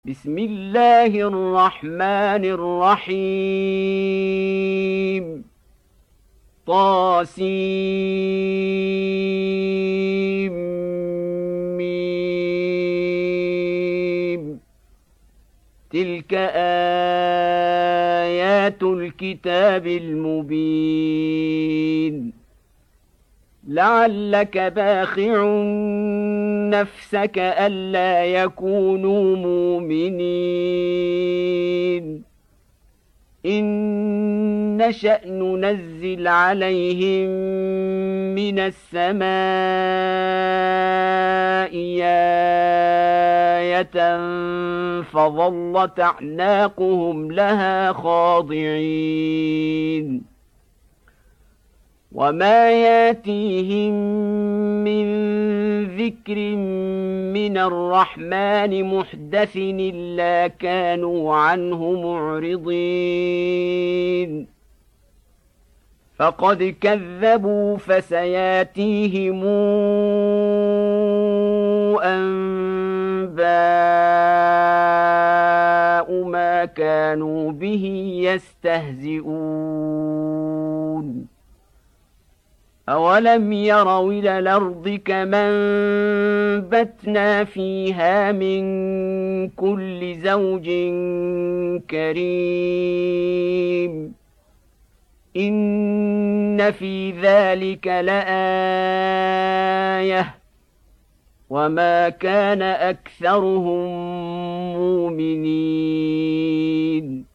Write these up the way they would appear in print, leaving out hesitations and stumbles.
بسم الله الرحمن الرحيم طاسيم تلك آيات الكتاب المبين لعلك باخع نفسك ألا يكونوا مؤمنين إن نشأ ننزل عليهم من السماء آية فظلت أعناقهم لها خاضعين وما ياتيهم من ذكر من الرحمن محدث إلا كانوا عنه معرضين فقد كذبوا فسياتيهم أنباء ما كانوا به يستهزئون أولم يروا إلى الأرض كما أنبتنا فيها من كل زوج كريم إن في ذلك لآية وما كان أكثرهم مؤمنين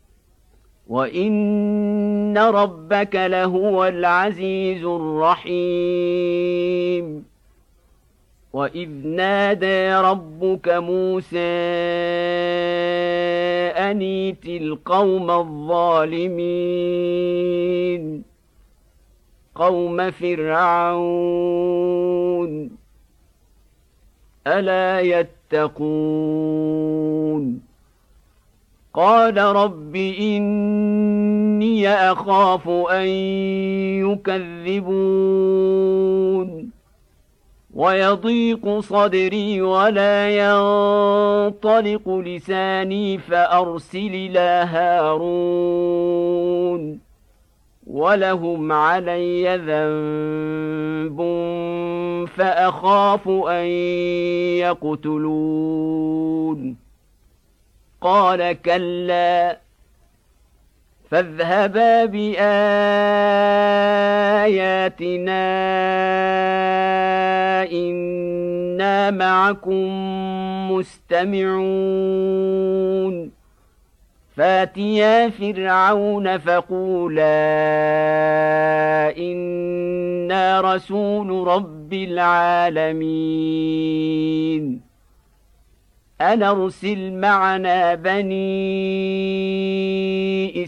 وإن ربك لهو العزيز الرحيم وإذ نادى ربك موسى أن ائت القوم الظالمين قوم فرعون ألا يتقون قال رب إني أخاف أن يكذبون ويضيق صدري ولا ينطلق لساني فأرسل إلى هارون ولهم علي ذنب فأخاف أن يقتلون قال كلا فاذهبا بآياتنا إنا معكم مستمعون فاتيا فرعون فقولا إنا رسول رب العالمين أن أرسل معنا بني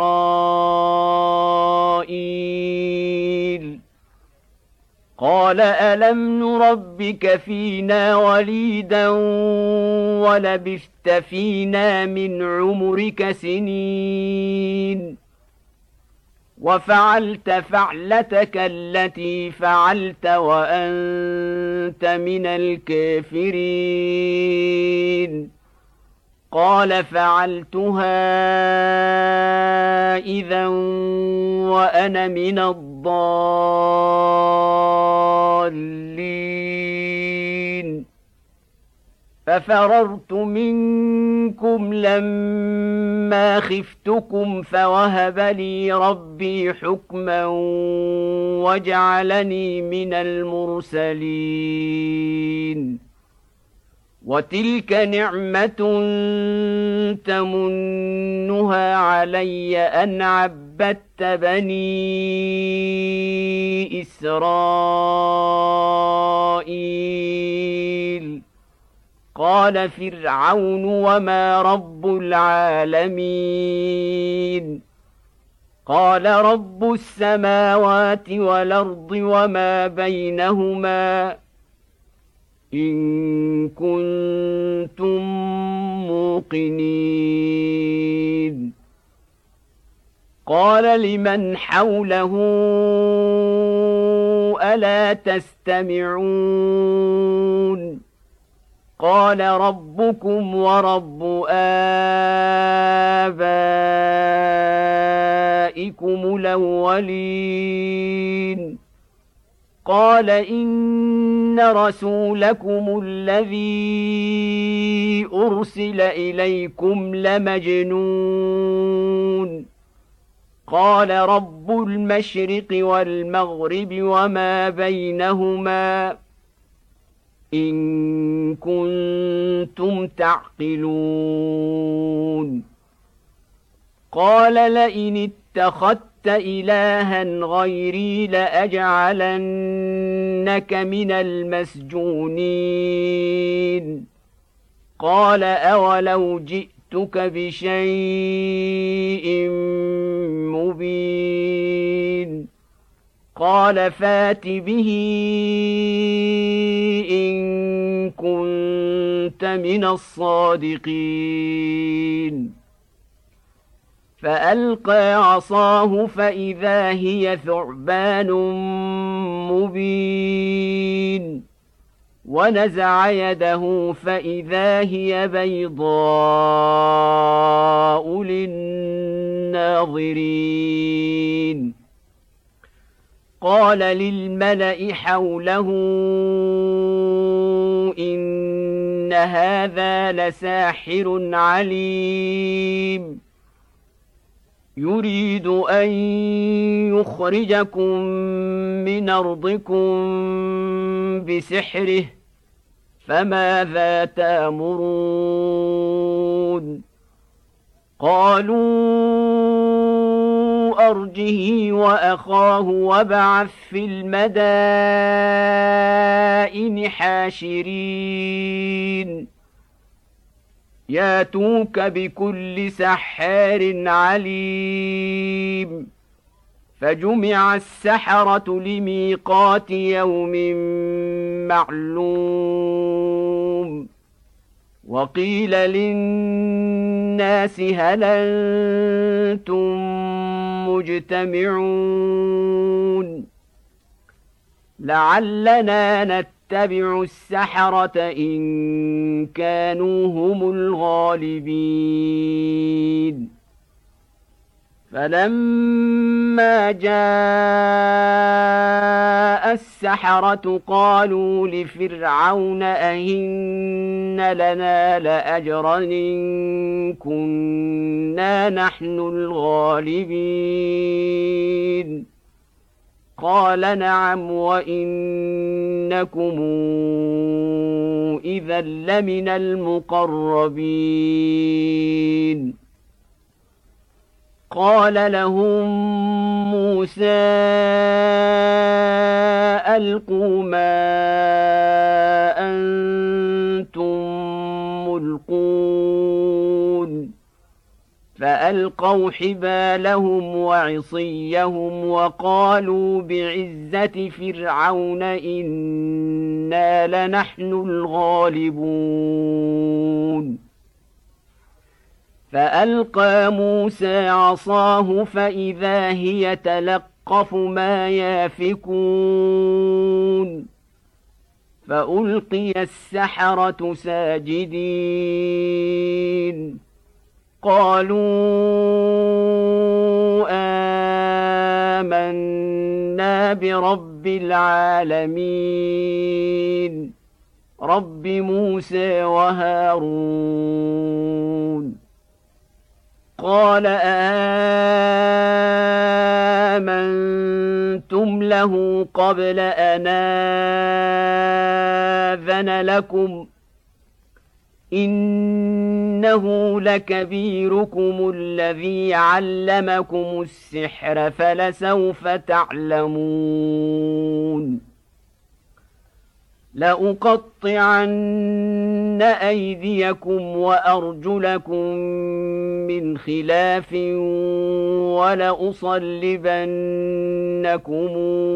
إسرائيل قال ألم نربك فينا وليدا ولبثت فينا من عمرك سنين وفعلت فعلتك التي فعلت وأنت من الكافرين قال فعلتها إذا وأنا من الضالين ففررت منكم لما خفتكم فوهب لي ربي حكما وجعلني من المرسلين وتلك نعمة تمنها علي أن عبدت بني إسرائيل قال فرعون وما رب العالمين قال رب السماوات والأرض وما بينهما إن كنتم موقنين قال لمن حوله ألا تستمعون قال ربكم ورب آبائكم الأولين قال إن رسولكم الذي أرسل إليكم لمجنون قال رب المشرق والمغرب وما بينهما إن كنتم تعقلون قال لئن اتخذت إلها غيري لأجعلنك من المسجونين قال أولو جئتك بشيء مبين قال فات به إن كنت من الصادقين فألقى عصاه فإذا هي ثعبان مبين ونزع يده فإذا هي بيضاء للناظرين قال للملأ حوله إن هذا لساحر عليم يريد أن يخرجكم من أرضكم بسحره فماذا تأمرون قالوا أرجه وأخاه وابعث في المدائن حاشرين ياتوك بكل سحار عليم فجمع السحرة لميقات يوم معلوم وقيل للناس هل أنتم مجتمعون لعلنا نتبع السحرة إن كانوا هم الغالبين فلما جاء السحرة قالوا لفرعون أئن لنا لأجرا إن كنا نحن الغالبين قال نعم وإنكم إذا لمن المقربين قال لهم موسى ألقوا ما أنتم ملقون فألقوا حبالهم وعصيهم وقالوا بعزة فرعون إنا لنحن الغالبون فألقى موسى عصاه فإذا هي تلقف ما يافكون فألقي السحرة ساجدين قالوا آمنا برب العالمين رب موسى وهارون قال آمنتم له قبل أن آذن لكم إنه لكبيركم الذي علمكم السحر فلسوف تعلمون لأقطعن أيديكم وأرجلكم من خلاف ولأصلبنكم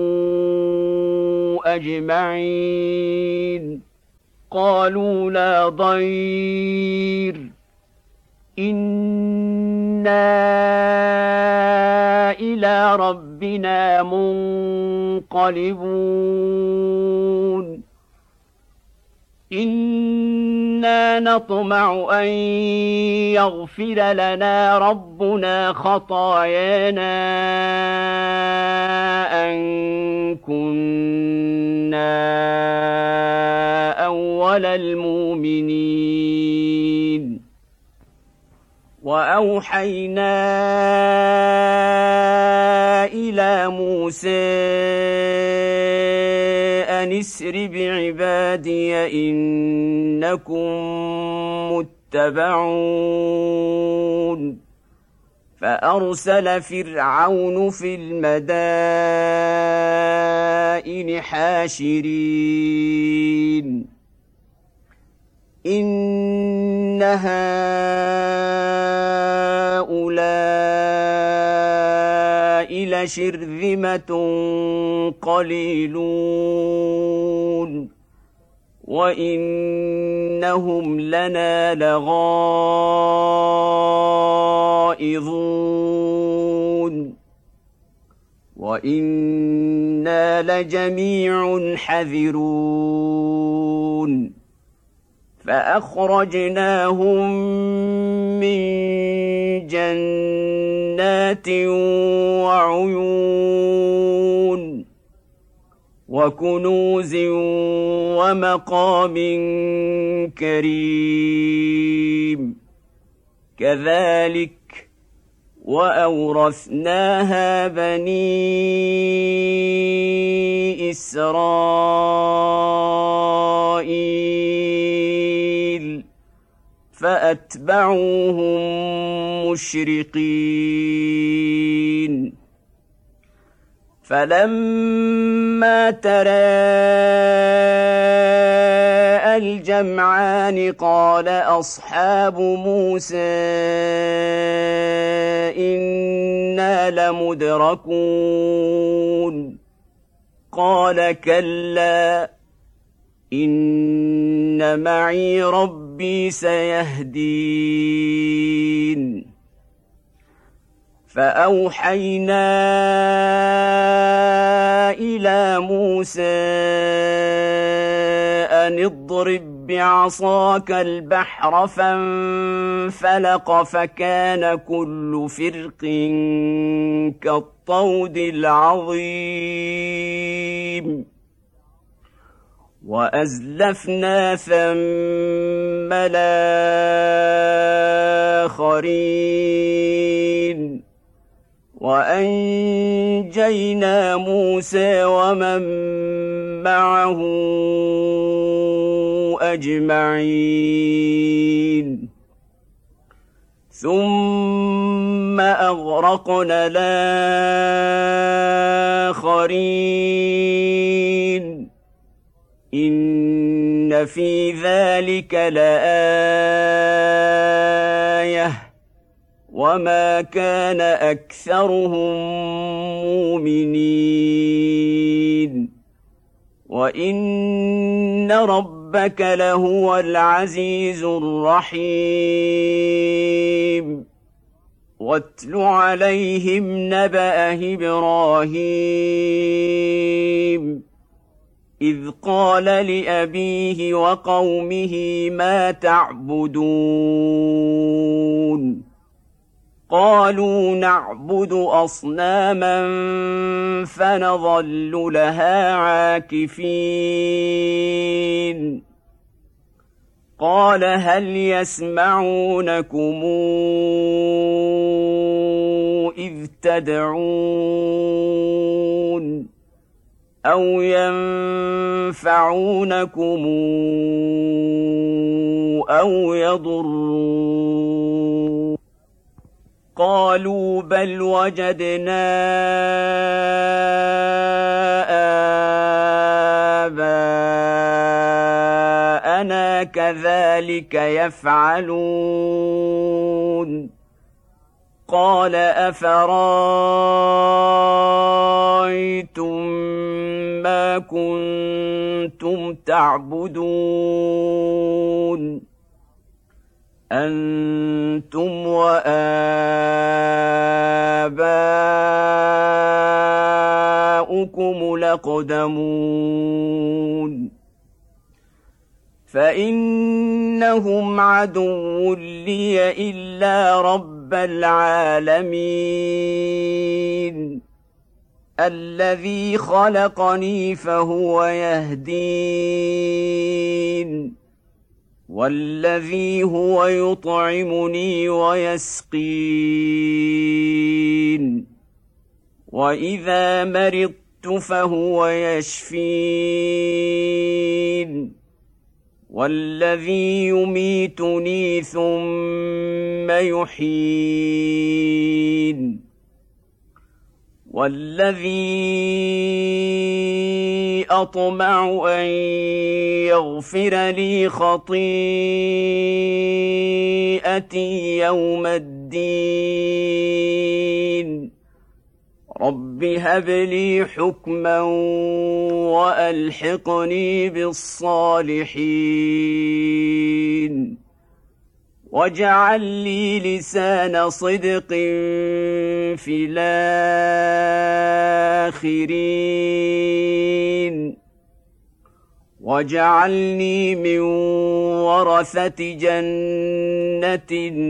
أجمعين قالوا لا ضير إنا إلى ربنا منقلبون إنا نطمع أن يغفر لنا ربنا خطايانا أن كنا أول المؤمنين وأوحينا إلى موسى أن اسر بعبادي إنكم متبعون فأرسل فرعون في المدائن حاشرين إن هؤلاء لشرذمة قليلون وإنهم لنا لغائظون وإنا لجميع حذرون فأخرجناهم من جنات وعيون وكنوز ومقام كريم كذلك وأورثناها بني إسرائيل فأتبعوهم مشرقين فلما تراءى الجمعان قال أصحاب موسى إنا لمدركون قال كلا إن معي ربي سيهدين فأوحينا إلى موسى أن اضرب بعصاك البحر فانفلق فكان كل فرق كالطود العظيم وأزلفنا ثم الآخرين وأنجينا موسى ومن معه أجمعين ثم أغرقنا الآخرين إن في ذلك لآية وما كان أكثرهم مؤمنين وإن ربك لهو العزيز الرحيم واتل عليهم نبأ إبراهيم إذ قال لأبيه وقومه ما تعبدون قالوا نعبد أصناما فنظل لها عاكفين قال هل يسمعونكم إذ تدعون أو ينفعونكم أو يضرون قالوا بل وجدنا آباءنا كذلك يفعلون قال أفرأيتم ما كنتم تعبدون أنتم وآباؤكم الأقدمون فإن لهم عدو لي إلا رب العالمين الذي خلقني فهو يهدين والذي هو يطعمني ويسقين وإذا مرضت فهو يشفين والذي يميتني ثم يحيين والذي أطمع أن يغفر لي خطيئتي يوم الدين رب هب لي حكما وألحقني بالصالحين واجعل لي لسان صدق في الآخرين واجعلني من ورثة جنة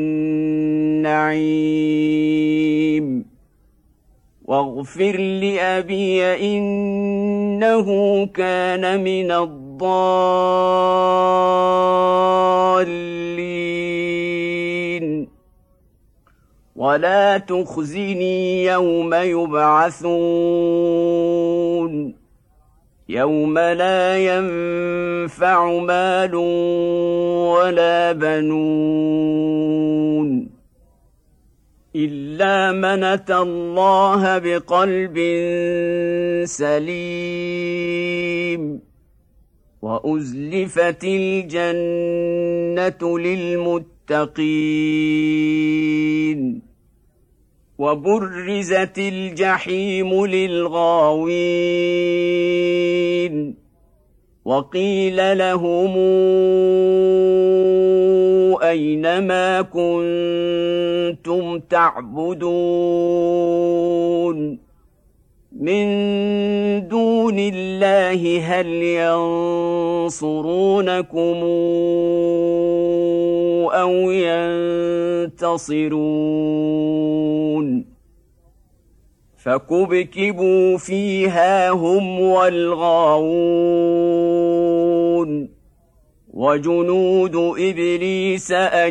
النعيم واغفر لأبي إنه كان من الضالين ولا تخزني يوم يبعثون يوم لا ينفع مال ولا بنون إلا من أتى الله بقلب سليم وأزلفت الجنة للمتقين وبرزت الجحيم للغاوين وقيل لهم أين ما كنتم تعبدون من دون الله هل ينصرونكم أو ينتصرون فكبكبوا فيها هم والغاوون وجنود إبليس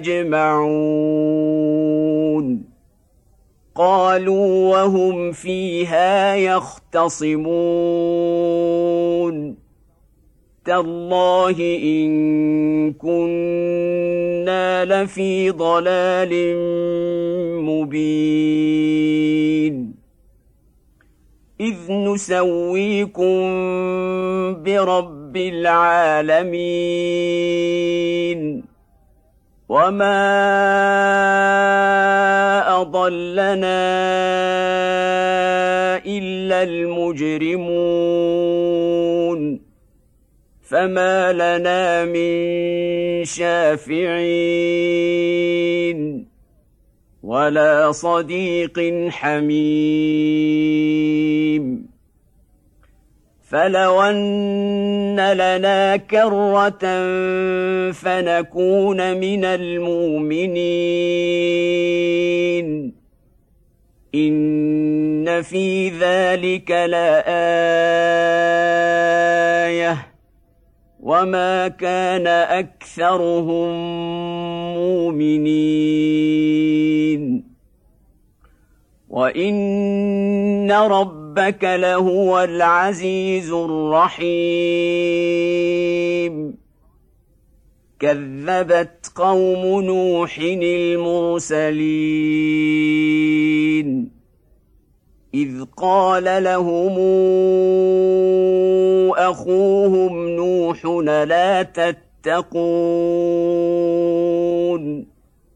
أجمعون قالوا وهم فيها يختصمون تالله إن كنا لفي ضلال مبين إذ نسويكم برب العالمين وما أضلنا إلا المجرمون فما لنا من شافعين ولا صديق حميم فلو أن لنا كرة فنكون من المؤمنين إن في ذلك لآية وما كان أكثرهم مؤمنين وإن ربك لهو العزيز الرحيم كذبت قوم نوح المرسلين إذ قال لهم أخوهم نوح لا تتقون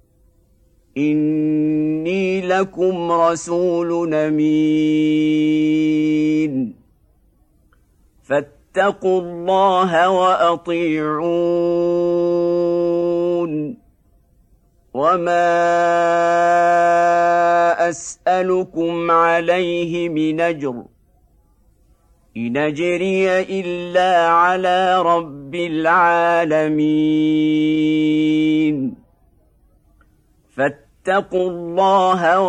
إني لكم رسول أمين فاتقوا الله وأطيعون وما أسألكم عليه من أجر إن أجري إلا على رب العالمين فاتقوا الله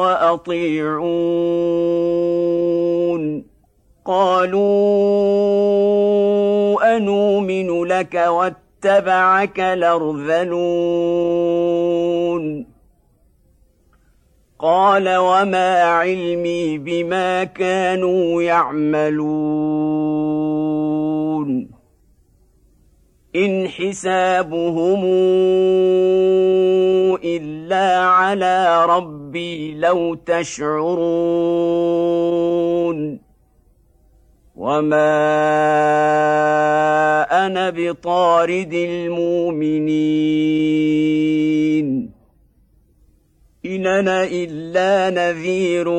وأطيعون قالوا أنؤمن لك واتبعك الأرذلون قال وما علمي بما كانوا يعملون إن حسابهم إلا على ربي لو تشعرون وما أنا بطارد المؤمنين إن أنا إلا نذير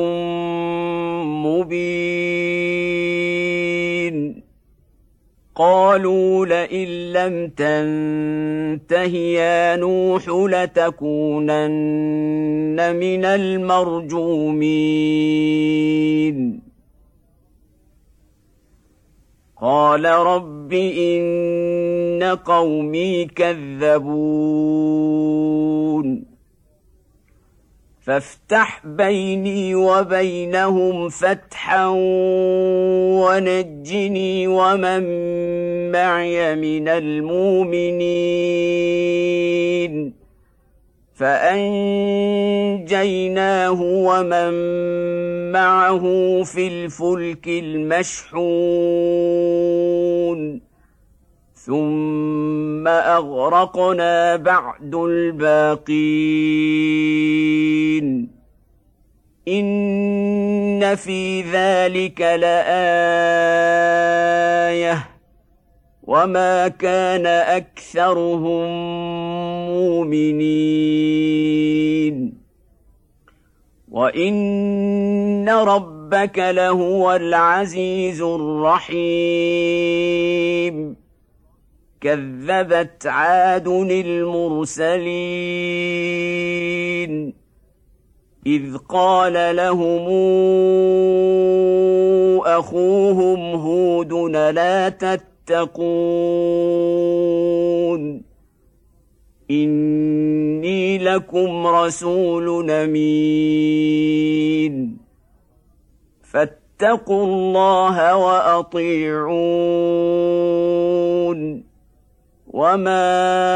مبين قالوا لئن لم تنته يا نوح لتكونن من المرجومين قال رب إن قومي كذبون فافتح بيني وبينهم فتحا ونجني ومن معي من المؤمنين فأنجيناه ومن معه في الفلك المشحون ثم أغرقنا بعد الباقين إن في ذلك لآية وما كان أكثرهم مؤمنين وإن ربك لهو العزيز الرحيم كذبت عاد المرسلين إذ قال لهم أخوهم هود لا تتقون إني لكم رسول أمين فاتقوا الله وأطيعون وما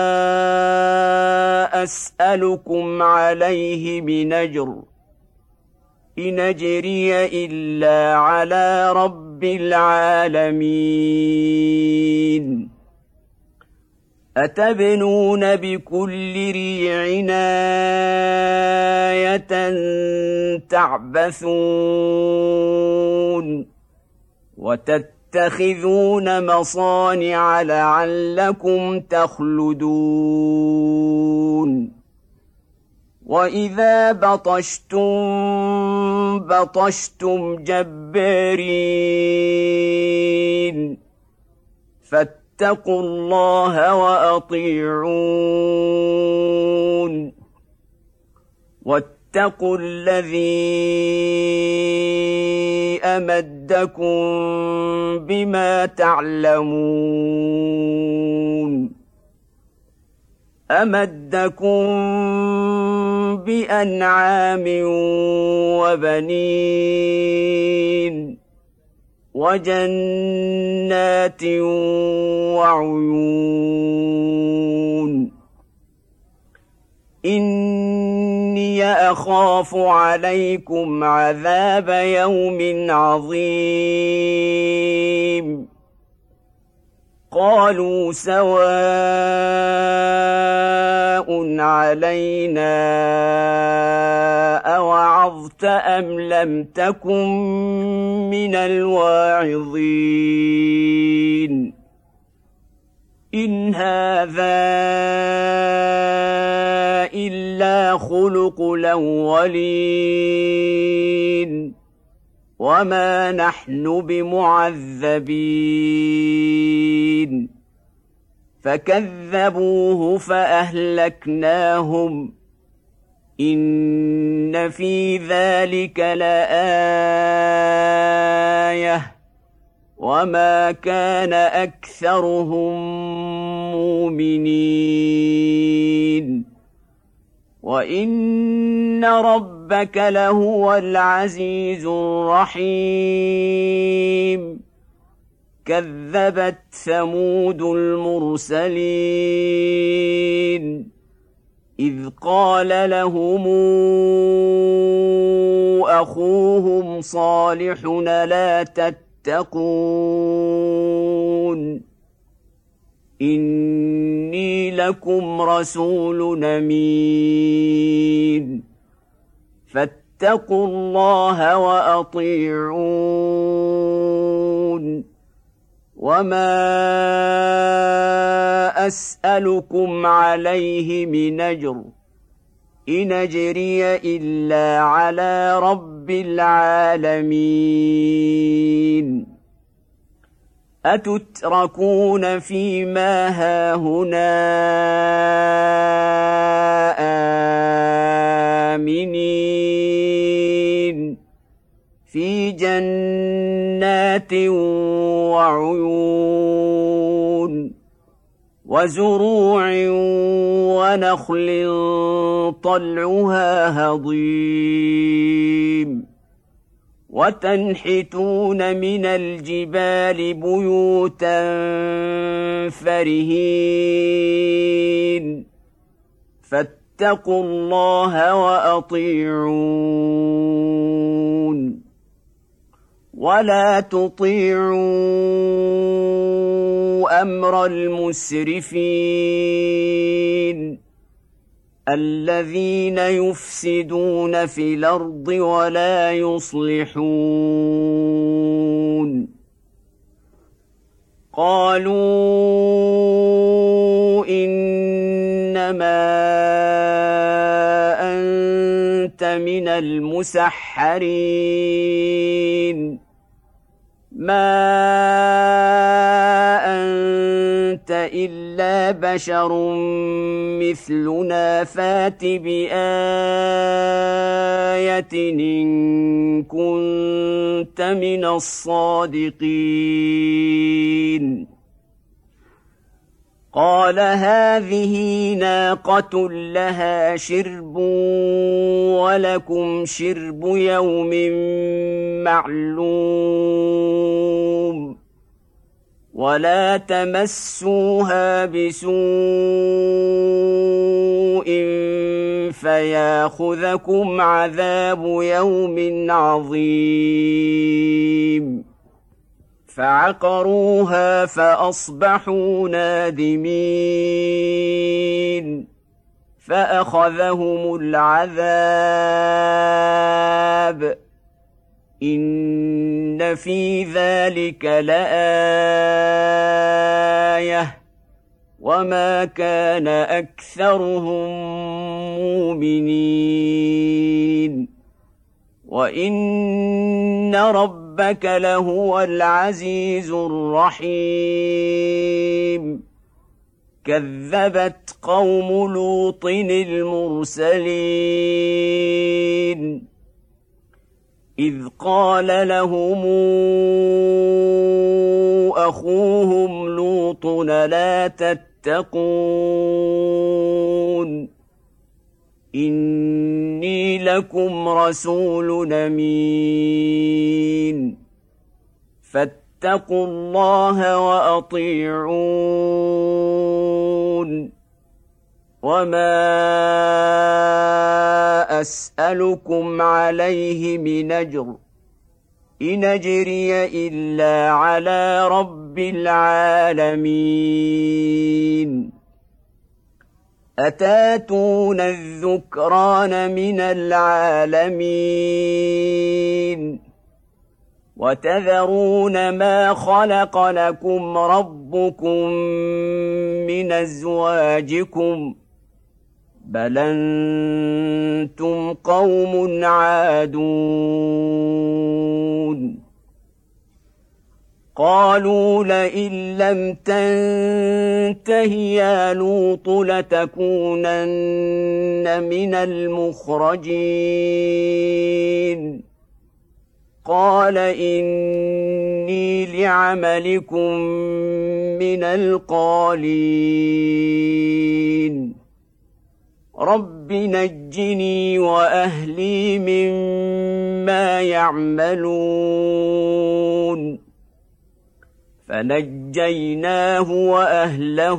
أسألكم عليه من أجر إن أجري إلا على رب العالمين أتبنون بكل ريع آية تعبثون وتتخذون مصانع لعلكم تخلدون وإذا بطشتم بطشتم جبارين فاتقوا الله وأطيعون واتقوا الذي أمدكم بما تعلمون أمدكم بأنعام وبنين وجنات وعيون إني أخاف عليكم عذاب يوم عظيم قالوا سواء علينا أوعظت أم لم تكن من الواعظين إن هذا إلا خلق الأولين وما نحن بمعذبين فكذبوه فأهلكناهم إن في ذلك لآية وما كان أكثرهم مؤمنين وإن ربك لهو العزيز الرحيم كذبت ثمود المرسلين إذ قال لهم أخوهم صالح لا تتقون إني لكم رسول أمين فاتقوا الله وأطيعون وما أسألكم عليه من أجر إن أجري إلا على رب العالمين أتتركون فيما هاهنا آمنين في جنات وعيون وزروع ونخل طلعها هضيم وتنحتون من الجبال بيوتا فرهين فاتقوا الله وأطيعون ولا تطيعوا أمر المسرفين الذين يفسدون في الأرض ولا يصلحون قالوا إنما أنت من المسحرين ما أنت إلا بشر مثلنا فات بآية إن كنت من الصادقين قال هذه ناقة لها شرب ولكم شرب يوم معلوم ولا تمسوها بسوء فياخذكم عذاب يوم عظيم فعقروها فأصبحوا نادمين فأخذهم العذاب إن في ذلك لآية وما كان أكثرهم مؤمنين وإن ربك لهو العزيز الرحيم كذبت قوم لوط المرسلين إذ قال لهم أخوهم لوط لا تتقون إني لكم رسول أمين فاتقوا الله وأطيعون وما أسألكم عليه من أجر إن أجري إلا على رب العالمين أتاتون الذكران من العالمين وتذرون ما خلق لكم ربكم من أزواجكم بل أنتم قوم عادون قالوا لئن لم تنته يا لوط لتكونن من المخرجين قال إن إني لعملكم من القالين رب نجني وأهلي مما يعملون فنجيناه وأهله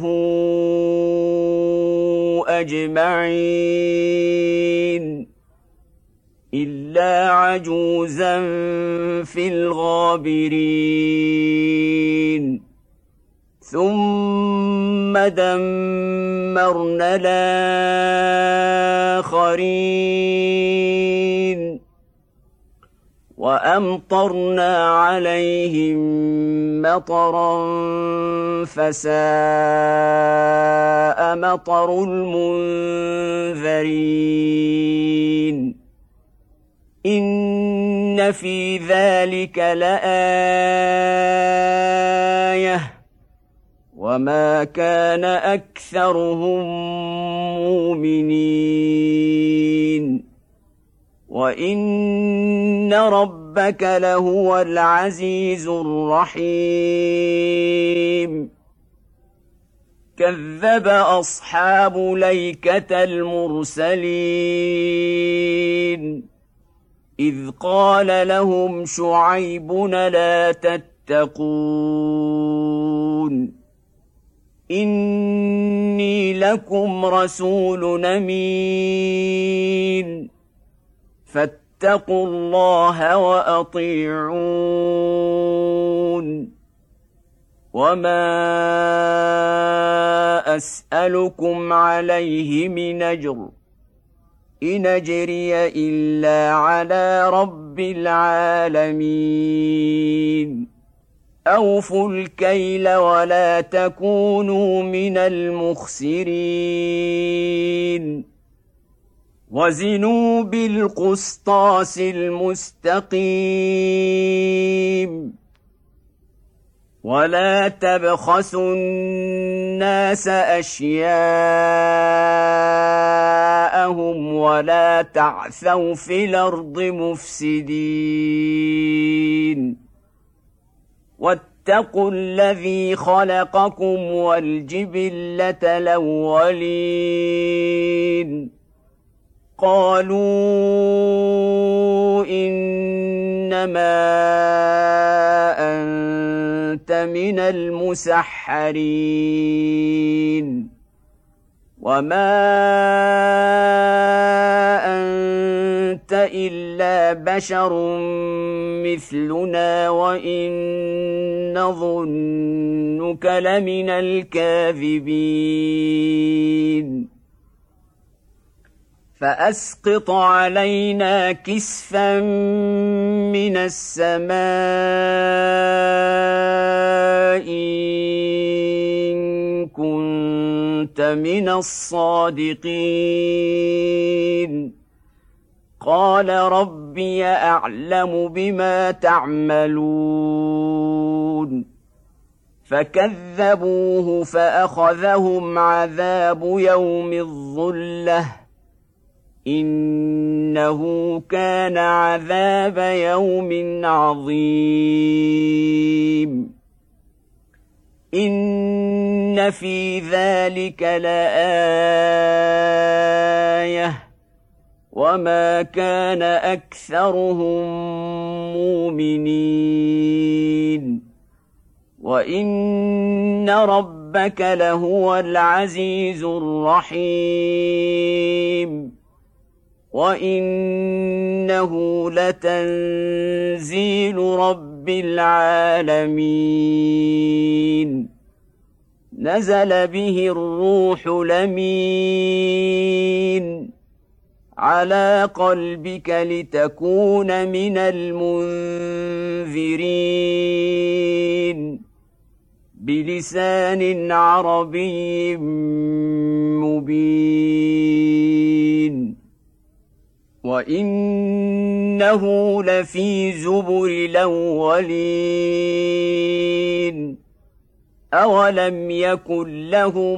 أجمعين إلا عجوزا في الغابرين ثم دمرنا الآخرين وأمطرنا عليهم مطرا فساء مطر المنذرين إن في ذلك لآية وما كان أكثرهم مؤمنين وإن ربك لهو العزيز الرحيم كذب أصحاب ليكة المرسلين إذ قال لهم شعيب لا تتقون إني لكم رسول أمين فاتقوا الله وأطيعون وما أسألكم عليه من أجر إن أجري إلا على رب العالمين أوفوا الكيل ولا تكونوا من المخسرين وزنوا بالقسطاس المستقيم ولا تبخسوا الناس أشياءهم ولا تعثوا في الأرض مفسدين واتقوا الذي خلقكم والجبلة الأولين قالوا إنما أنت من المسحرين وما أنت إلا بشر مثلنا وإن نظنك لمن الكاذبين فأسقط علينا كسفا من السماء إن كنت من الصادقين قال ربي أعلم بما تعملون فكذبوه فأخذهم عذاب يوم الظلة إنه كان عذاب يوم عظيم إن في ذلك لآية وما كان أكثرهم مؤمنين وإن ربك لهو العزيز الرحيم وإنه لتنزيل رب العالمين نزل به الروح الأمين على قلبك لتكون من المنذرين بلسان عربي مبين وإنه لفي زبر الأولين أولم يكن لهم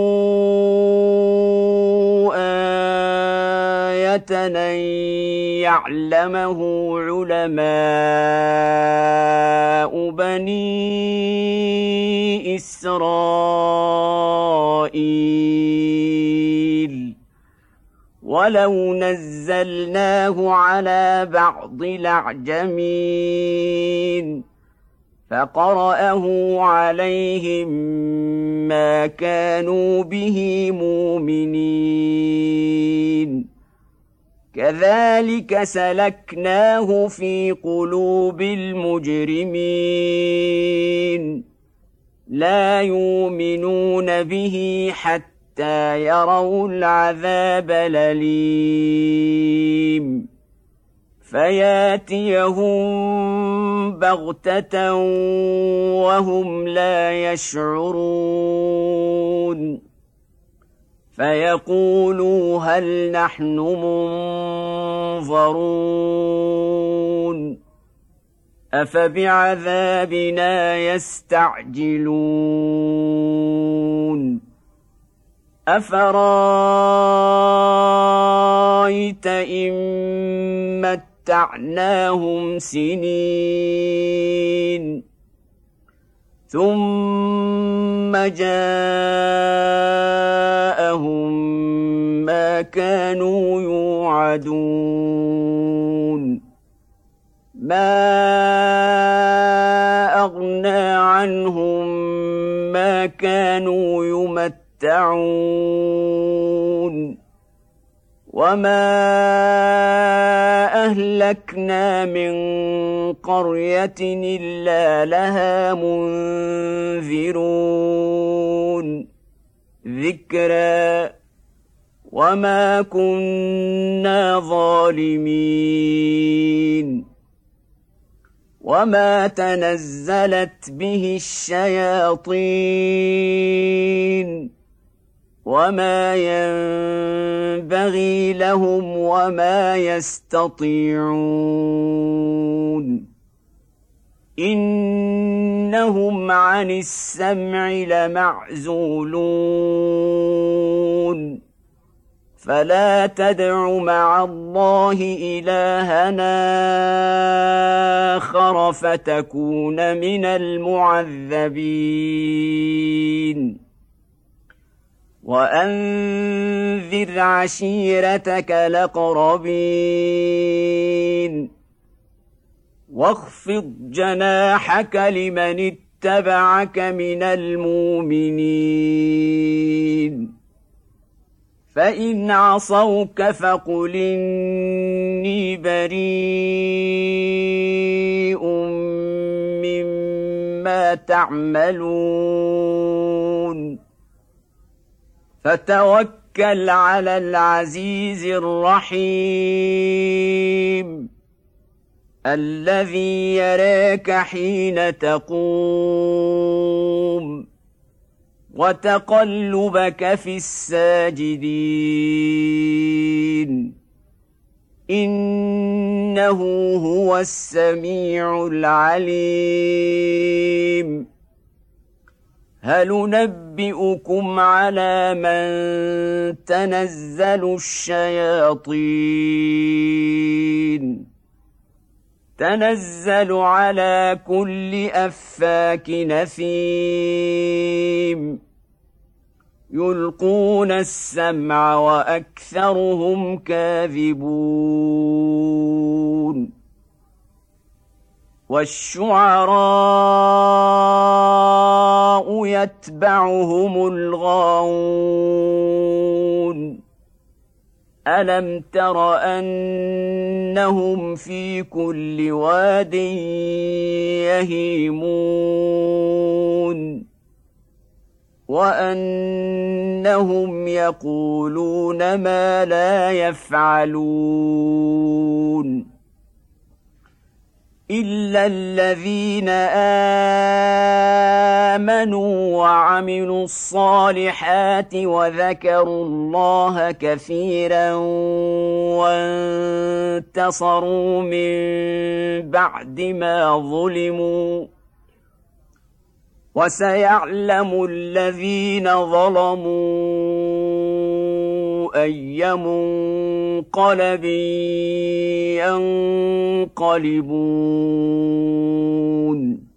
آية أن يعلمه علماء بني إسرائيل ولو نزلناه على بعض الأعجمين فقرأه عليهم ما كانوا به مؤمنين كذلك سلكناه في قلوب المجرمين لا يؤمنون به حتى يروا العذاب الأليم فياتيهم بغتة وهم لا يشعرون فيقولوا هل نحن منظرون أفبعذابنا يستعجلون أفرأيت إن متعناهم سنين ثم جاءهم ما كانوا يوعدون ما أغنى عنهم ما كانوا يمتعون وما أهلكنا من قرية إلا لها منذرون ذكرى وما كنا ظالمين وما تنزلت به الشياطين وما ينبغي لهم وما يستطيعون إنهم عن السمع لمعزولون فلا تدع مع الله إلهنا آخر فتكون من المعذبين وأنذر عشيرتك الأقربين واخفض جناحك لمن اتبعك من المؤمنين فإن عصوك فقل إني بريء مما تعملون فتوكل على العزيز الرحيم الذي يراك حين تقوم وتقلبك في الساجدين إنه هو السميع العليم هل ننبئكم على من تنزل الشياطين تنزل على كل أفاك نثيم يلقون السمع وأكثرهم كاذبون والشعراء يتبعهم الغاوون ألم تر أنهم في كل واد يهيمون وأنهم يقولون ما لا يفعلون إلا الذين آمنوا وعملوا الصالحات وذكروا الله كثيرا وانتصروا من بعد ما ظلموا وسيعلم الذين ظلموا أي منقلب ينقلبون.